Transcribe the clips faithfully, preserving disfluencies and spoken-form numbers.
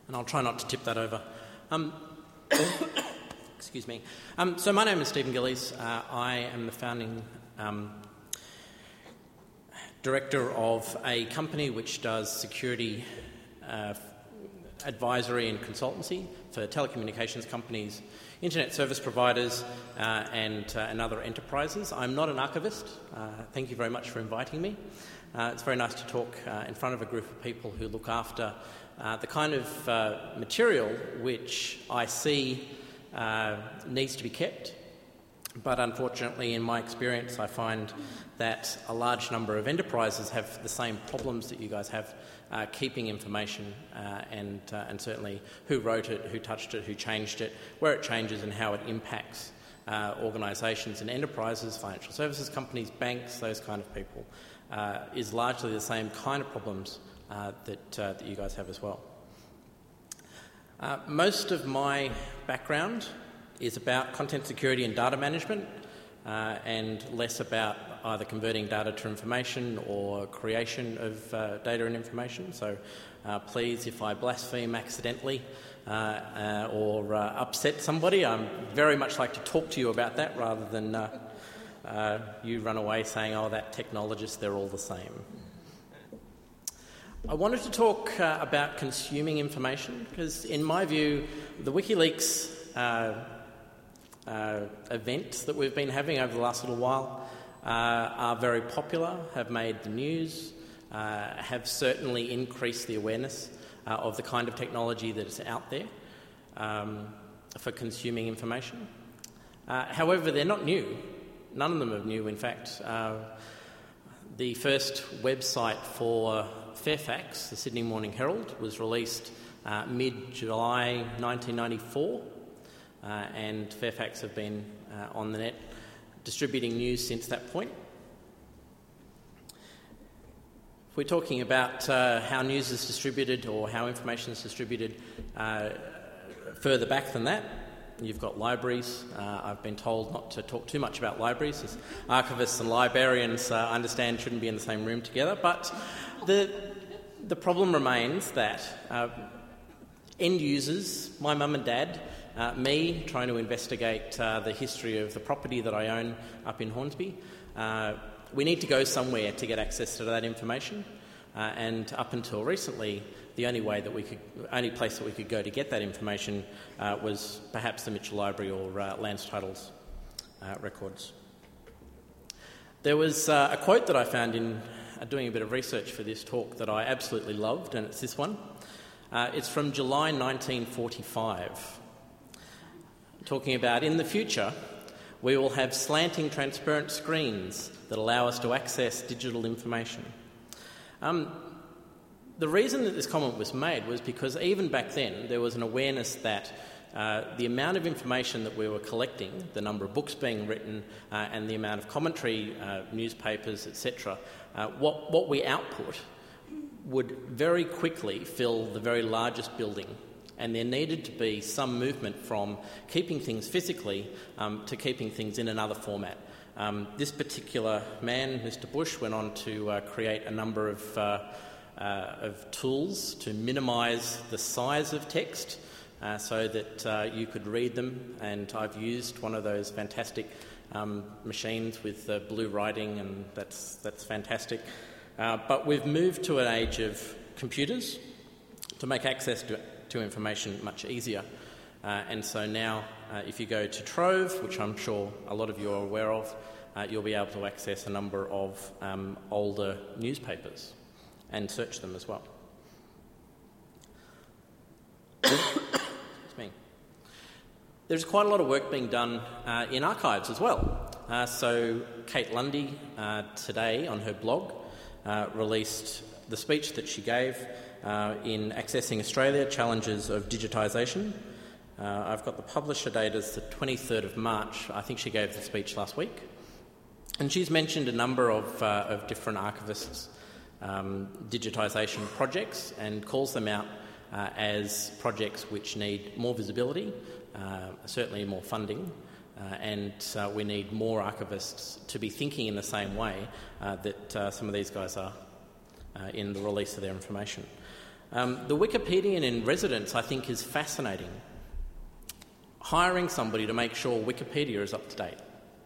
and I'll try not to tip that over. Um, excuse me. Um, so my name is Stephen Gillies. Uh, I am the founding um, director of a company which does security uh, advisory and consultancy for telecommunications companies, internet service providers, uh, and, uh, and other enterprises. I'm not an archivist. Uh, thank you very much for inviting me. Uh, it's very nice to talk uh, in front of a group of people who look after uh, the kind of uh, material which I see uh, needs to be kept. But unfortunately, in my experience, I find that a large number of enterprises have the same problems that you guys have, uh, keeping information uh, and, uh, and certainly who wrote it, who touched it, who changed it, where it changes and how it impacts uh, organisations and enterprises, financial services companies, banks, those kind of people, uh, is largely the same kind of problems uh, that, uh, that you guys have as well. Uh, most of my background is about content security and data management, uh, and less about either converting data to information or creation of uh, data and information. So uh, please, if I blaspheme accidentally uh, uh, or uh, upset somebody, I'd very much like to talk to you about that rather than uh, uh, you run away saying, oh, that technologist, they're all the same. I wanted to talk uh, about consuming information because, in my view, the WikiLeaks uh, Uh, events that we've been having over the last little while uh, are very popular, have made the news, uh, have certainly increased the awareness uh, of the kind of technology that is out there um, for consuming information. Uh, however, they're not new. None of them are new, in fact. Uh, the first website for Fairfax, the Sydney Morning Herald, was released uh, mid-July nineteen ninety-four. Uh, and Fairfax have been uh, on the net distributing news since that point. If we're talking about uh, how news is distributed or how information is distributed uh, further back than that, you've got libraries. Uh, I've been told not to talk too much about libraries, as archivists and librarians, uh, I understand, shouldn't be in the same room together. But the, the problem remains that uh, end users, my mum and dad, Uh, me trying to investigate uh, the history of the property that I own up in Hornsby. Uh, we need to go somewhere to get access to that information, uh, and up until recently, the only way that we could, only place that we could go to get that information uh, was perhaps the Mitchell Library or uh, Lands Titles uh, records. There was uh, a quote that I found in uh, doing a bit of research for this talk that I absolutely loved, and it's this one. Uh, it's from July nineteen forty-five. Talking about, in the future, we will have slanting transparent screens that allow us to access digital information. Um, the reason that this comment was made was because even back then there was an awareness that uh, the amount of information that we were collecting, the number of books being written uh, and the amount of commentary, uh, newspapers, et cetera, uh, what, what we output would very quickly fill the very largest building. And there needed to be some movement from keeping things physically um, to keeping things in another format. Um, this particular man, Mister Bush, went on to uh, create a number of, uh, uh, of tools to minimise the size of text uh, so that uh, you could read them. And I've used one of those fantastic um, machines with uh, blue writing, and that's, that's fantastic. Uh, but we've moved to an age of computers to make access to to information much easier. Uh, and so now, uh, if you go to Trove, which I'm sure a lot of you are aware of, uh, you'll be able to access a number of um, older newspapers and search them as well. Excuse me. There's quite a lot of work being done uh, in archives as well. Uh, so Kate Lundy uh, today on her blog uh, released the speech that she gave Uh, in Accessing Australia, Challenges of Digitisation. Uh, I've got the publisher date as the twenty-third of March. I think she gave the speech last week. And she's mentioned a number of, uh, of different archivists' um, digitisation projects and calls them out uh, as projects which need more visibility, uh, certainly more funding, uh, and uh, we need more archivists to be thinking in the same way uh, that uh, some of these guys are uh, in the release of their information. Um, the Wikipedian in residence, I think, is fascinating. Hiring somebody to make sure Wikipedia is up to date.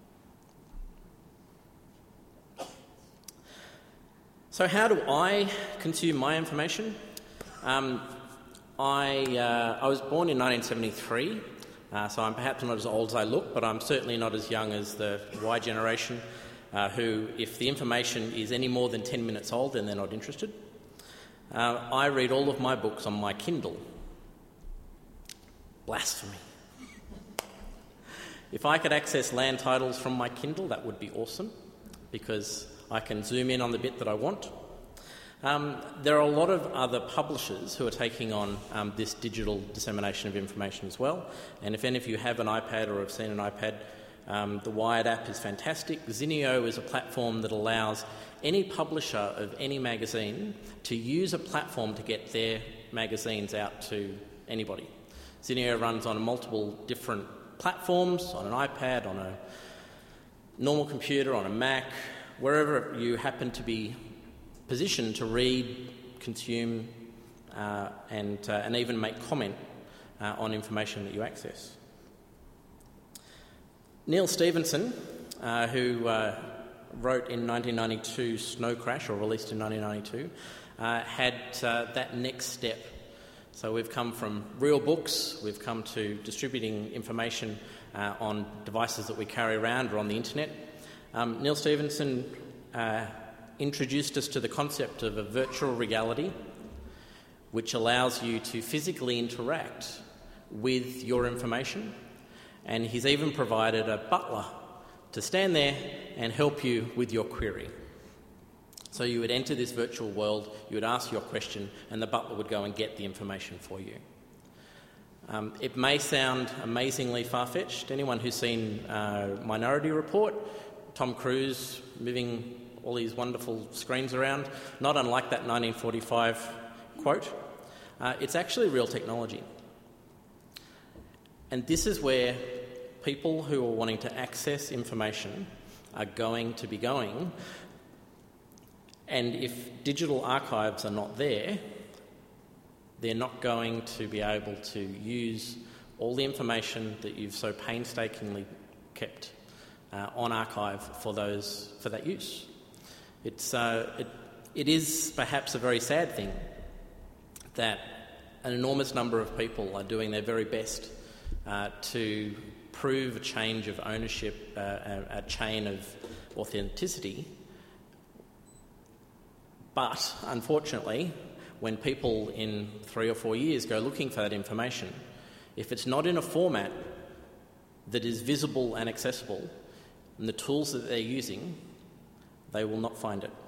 So how do I consume my information? Um, I, uh, I was born in nineteen seventy-three, uh, so I'm perhaps not as old as I look, but I'm certainly not as young as the Y generation, uh, who, if the information is any more than ten minutes old, then they're not interested. Uh, I read all of my books on my Kindle. Blasphemy. If I could access land titles from my Kindle, that would be awesome, because I can zoom in on the bit that I want. Um, there are a lot of other publishers who are taking on um, this digital dissemination of information as well. And if any of you have an iPad or have seen an iPad, um, the Wired app is fantastic. Zinio is a platform that allows any publisher of any magazine to use a platform to get their magazines out to anybody. Zinio runs on multiple different platforms, on an iPad, on a normal computer, on a Mac, wherever you happen to be positioned to read, consume, uh, and, uh, and even make comment uh, on information that you access. Neil Stephenson, uh, who uh, wrote in nineteen ninety-two Snow Crash, or released in nineteen ninety-two, uh, had uh, that next step. So we've come from real books, we've come to distributing information uh, on devices that we carry around or on the internet. Um, Neil Stephenson uh, introduced us to the concept of a virtual reality, which allows you to physically interact with your information, and he's even provided a butler to stand there and help you with your query. So you would enter this virtual world, you would ask your question, and the butler would go and get the information for you. Um, it may sound amazingly far-fetched. Anyone who's seen uh, Minority Report, Tom Cruise moving all these wonderful screens around, not unlike that nineteen forty-five quote, uh, it's actually real technology. And this is where people who are wanting to access information are going to be going. And if digital archives are not there, they're not going to be able to use all the information that you've so painstakingly kept uh, on archive for those for that use. It's uh, it, it is perhaps a very sad thing that an enormous number of people are doing their very best uh, to prove a change of ownership, uh, a, a chain of authenticity. But, unfortunately, when people in three or four years go looking for that information, if it's not in a format that is visible and accessible, and the tools that they're using, they will not find it.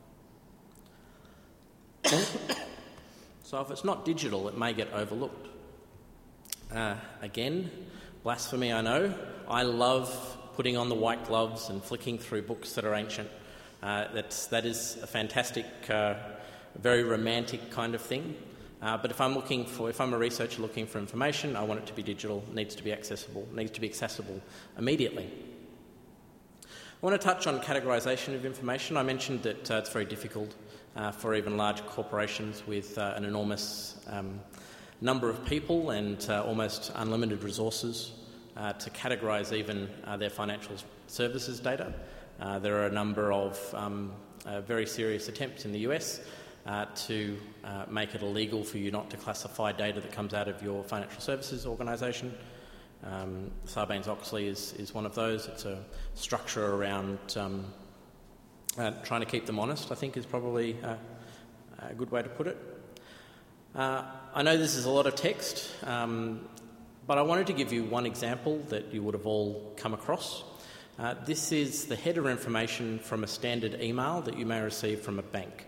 So if it's not digital, it may get overlooked. Uh, again, blasphemy, I know. I love putting on the white gloves and flicking through books that are ancient. Uh, that's, that is a fantastic, uh, very romantic kind of thing. Uh, but if I'm looking for, if I'm a researcher looking for information, I want it to be digital, needs to be accessible, needs to be accessible immediately. I want to touch on categorisation of information. I mentioned that uh, it's very difficult uh, for even large corporations with uh, an enormous um, number of people and uh, almost unlimited resources uh, to categorise even uh, their financial services data. Uh, there are a number of um, uh, very serious attempts in the U S uh, to uh, make it illegal for you not to classify data that comes out of your financial services organisation. Um, Sarbanes-Oxley is, is one of those. It's a structure around um, uh, trying to keep them honest, I think, is probably uh, a good way to put it. Uh, I know this is a lot of text, um, but I wanted to give you one example that you would have all come across. Uh, this is the header information from a standard email that you may receive from a bank.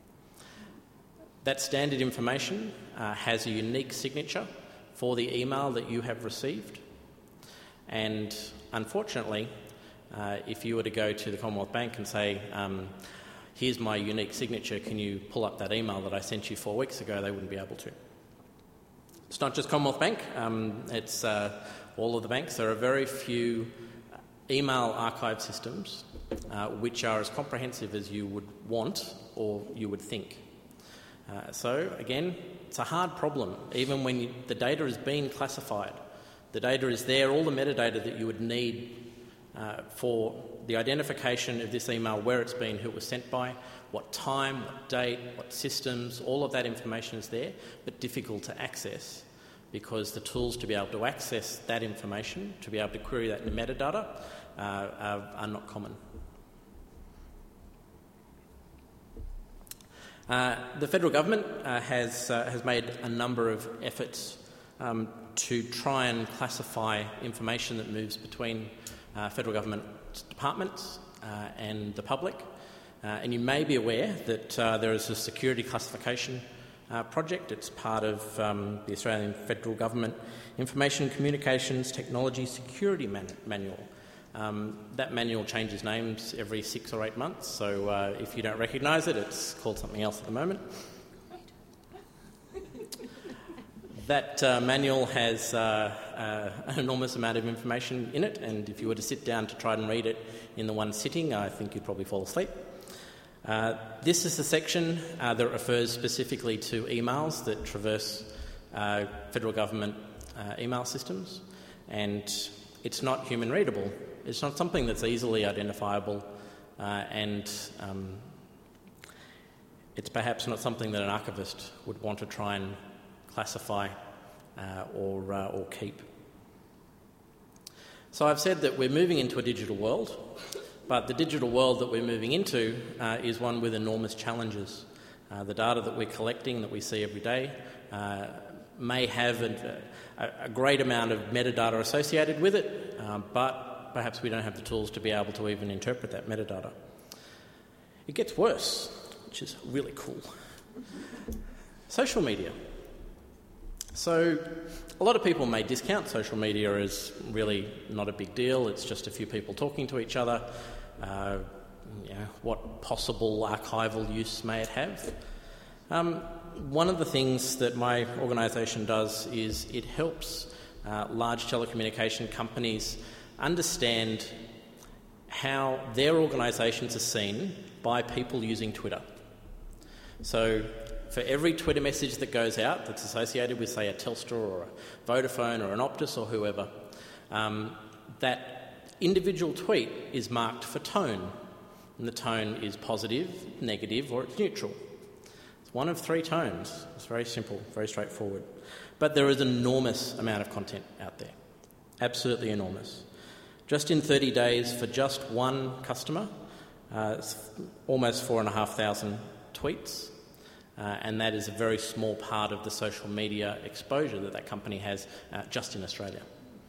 That standard information uh, has a unique signature for the email that you have received. And unfortunately, uh, if you were to go to the Commonwealth Bank and say, um, here's my unique signature, can you pull up that email that I sent you four weeks ago, they wouldn't be able to. It's not just Commonwealth Bank, um, it's uh, all of the banks. There are very few email archive systems uh, which are as comprehensive as you would want or you would think. Uh, so, again, it's a hard problem, even when you, the data is being classified. The data is there, all the metadata that you would need uh, for the identification of this email, where it's been, who it was sent by, what time, what date, what systems, all of that information is there, but difficult to access because the tools to be able to access that information, to be able to query that in metadata, uh, are, are not common. Uh, the federal government uh, has uh, has made a number of efforts um, to try and classify information that moves between uh, federal government departments uh, and the public. Uh, and you may be aware that uh, there is a security classification uh, project. It's part of um, the Australian Federal Government Information Communications Technology Security Man- Manual. Um, that manual changes names every six or eight months, so uh, if you don't recognise it, it's called something else at the moment. That uh, manual has uh, uh, an enormous amount of information in it, and if you were to sit down to try and read it in the one sitting, I think you'd probably fall asleep. Uh, this is the section uh, that refers specifically to emails that traverse uh, federal government uh, email systems, and it's not human readable. It's not something that's easily identifiable, uh, and um, it's perhaps not something that an archivist would want to try and classify uh, or, uh, or keep. So I've said that we're moving into a digital world, but the digital world that we're moving into uh, is one with enormous challenges. Uh, the data that we're collecting, that we see every day, uh, may have a, a, a great amount of metadata associated with it, uh, but perhaps we don't have the tools to be able to even interpret that metadata. It gets worse, which is really cool. Social media. So a lot of people may discount social media as really not a big deal. It's just a few people talking to each other. Uh, you know, what possible archival use may it have? Um, one of the things that my organisation does is it helps uh, large telecommunication companies understand how their organisations are seen by people using Twitter. So for every Twitter message that goes out that's associated with, say, a Telstra or a Vodafone or an Optus or whoever, um, that individual tweet is marked for tone. And the tone is positive, negative, or it's neutral. It's one of three tones. It's very simple, very straightforward. But there is an enormous amount of content out there. Absolutely enormous. Just in thirty days, for just one customer, uh, it's almost four and a half thousand tweets. Uh, and that is a very small part of the social media exposure that that company has uh, just in Australia.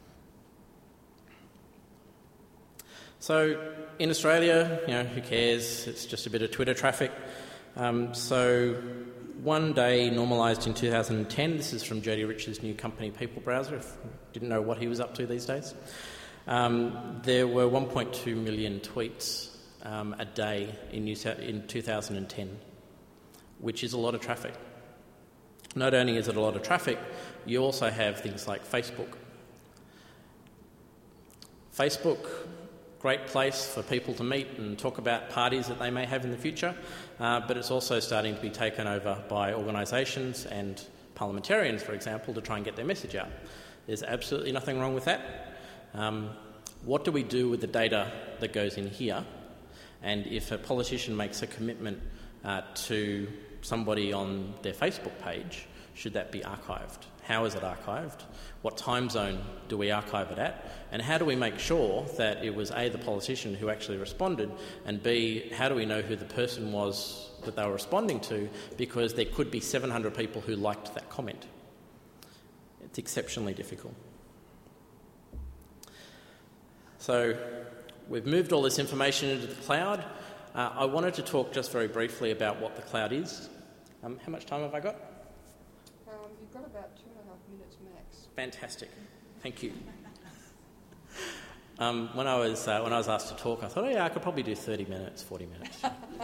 So in Australia, you know, who cares? It's just a bit of Twitter traffic. Um, so one day normalised in two thousand ten, this is from Jody Rich's new company, People Browser, if you didn't know what he was up to these days. Um, there were one point two million tweets um, a day in, New South, in two thousand ten, which is a lot of traffic. Not only is it a lot of traffic, you also have things like Facebook. Facebook, great place for people to meet and talk about parties that they may have in the future, uh, but it's also starting to be taken over by organisations and parliamentarians, for example, to try and get their message out. There's absolutely nothing wrong with that. Um, what do we do with the data that goes in here? And if a politician makes a commitment uh, to somebody on their Facebook page, should that be archived? How is it archived? What time zone do we archive it at? And how do we make sure that it was A, the politician who actually responded, and B, how do we know who the person was that they were responding to, because there could be seven hundred people who liked that comment. It's exceptionally difficult. So we've moved all this information into the cloud. Uh, I wanted to talk just very briefly about what the cloud is. Um, how much time have I got? Um, you've got about two and a half minutes max. Fantastic. Thank you. Um, when I was uh, when I was asked to talk, I thought, oh yeah, I could probably do thirty minutes, forty minutes.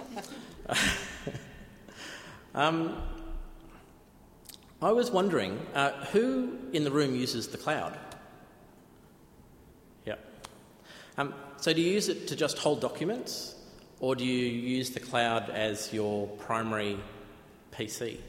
um, I was wondering, uh, who in the room uses the cloud? Yeah. Um, so do you use it to just hold documents, or do you use the cloud as your primary P C.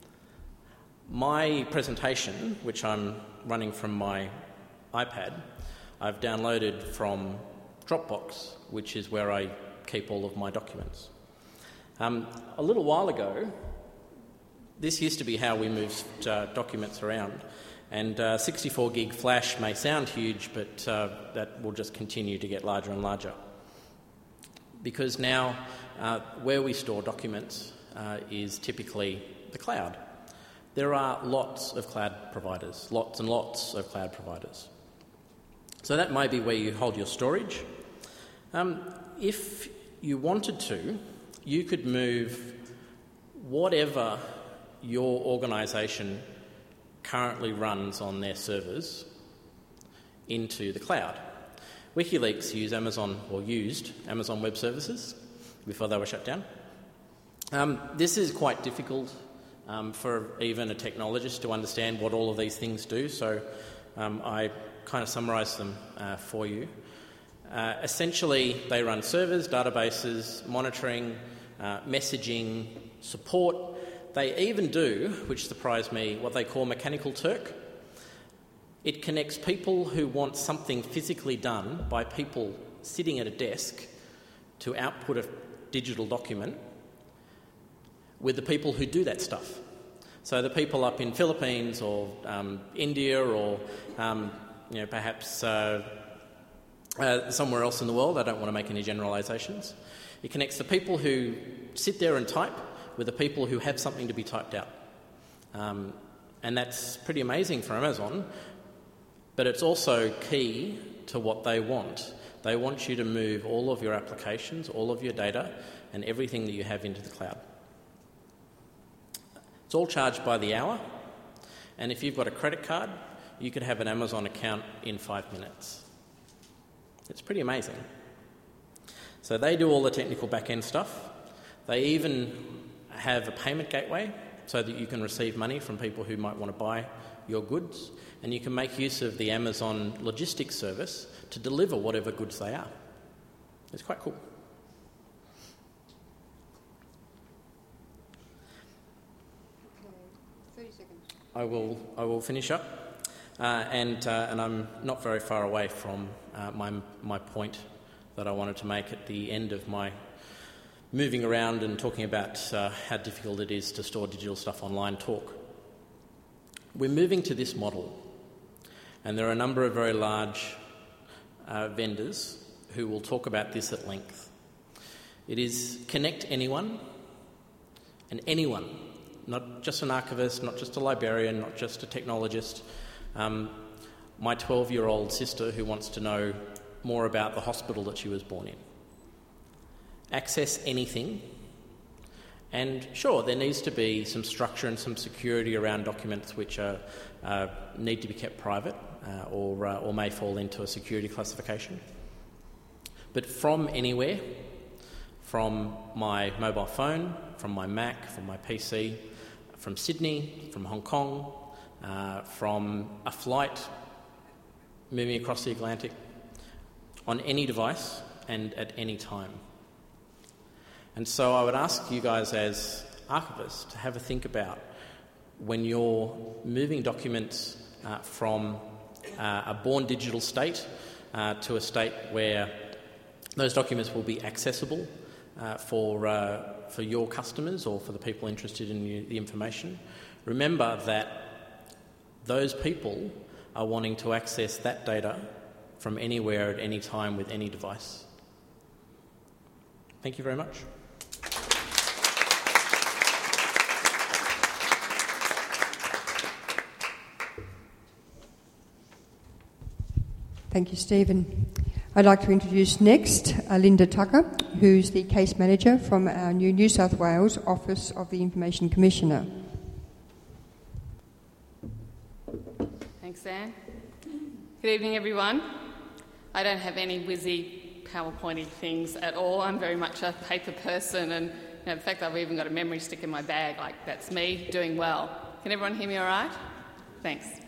My presentation, which I'm running from my iPad, I've downloaded from Dropbox, which is where I keep all of my documents. Um, a little while ago, this used to be how we moved uh, documents around, and uh, sixty-four gig flash may sound huge, but uh, that will just continue to get larger and larger. Because now uh, where we store documents uh, is typically the cloud. There are lots of cloud providers, lots and lots of cloud providers. So that may be where you hold your storage. Um, if you wanted to, you could move whatever your organisation currently runs on their servers into the cloud. WikiLeaks use Amazon, or used Amazon Web Services before they were shut down. Um, this is quite difficult um, for even a technologist to understand what all of these things do, so um, I kind of summarise them uh, for you. Uh, essentially, they run servers, databases, monitoring, uh, messaging, support. They even do, which surprised me, what they call Mechanical Turk. It connects people who want something physically done by people sitting at a desk to output a digital document with the people who do that stuff. So the people up in Philippines or um, India or um, you know, perhaps uh, uh, somewhere else in the world, I don't want to make any generalisations. It connects the people who sit there and type with the people who have something to be typed out. Um, and that's pretty amazing for Amazon, but it's also key to what they want. They want you to move all of your applications, all of your data, and everything that you have into the cloud. It's all charged by the hour, and if you've got a credit card, you could have an Amazon account in five minutes. It's pretty amazing. So they do all the technical back-end stuff. They even have a payment gateway so that you can receive money from people who might want to buy your goods, and you can make use of the Amazon logistics service to deliver whatever goods they are. It's quite cool. Okay, thirty seconds. I will, I will finish up, uh, and uh, and I'm not very far away from uh, my my point that I wanted to make at the end of my moving around and talking about uh, how difficult it is to store digital stuff online talk. We're moving to this model, and there are a number of very large uh, vendors who will talk about this at length. It is connect anyone, and anyone, not just an archivist, not just a librarian, not just a technologist. Um, my twelve-year-old sister who wants to know more about the hospital that she was born in. Access anything, and sure, there needs to be some structure and some security around documents which are, uh, need to be kept private uh, or, uh, or may fall into a security classification. But from anywhere, from my mobile phone, from my Mac, from my P C, from Sydney, from Hong Kong, uh, from a flight moving across the Atlantic, on any device and at any time. And so I would ask you guys as archivists to have a think about when you're moving documents uh, from uh, a born digital state uh, to a state where those documents will be accessible uh, for, uh, for your customers or for the people interested in you, the information. Remember that those people are wanting to access that data from anywhere at any time with any device. Thank you very much. Thank you, Stephen. I'd like to introduce next uh, Linda Tucker, who's the case manager from our new New South Wales Office of the Information Commissioner. Thanks, Anne. Good evening, everyone. I don't have any whizzy PowerPointy things at all. I'm very much a paper person, and you know, in fact, I've even got a memory stick in my bag. Like, that's me doing well. Can everyone hear me all right? Thanks.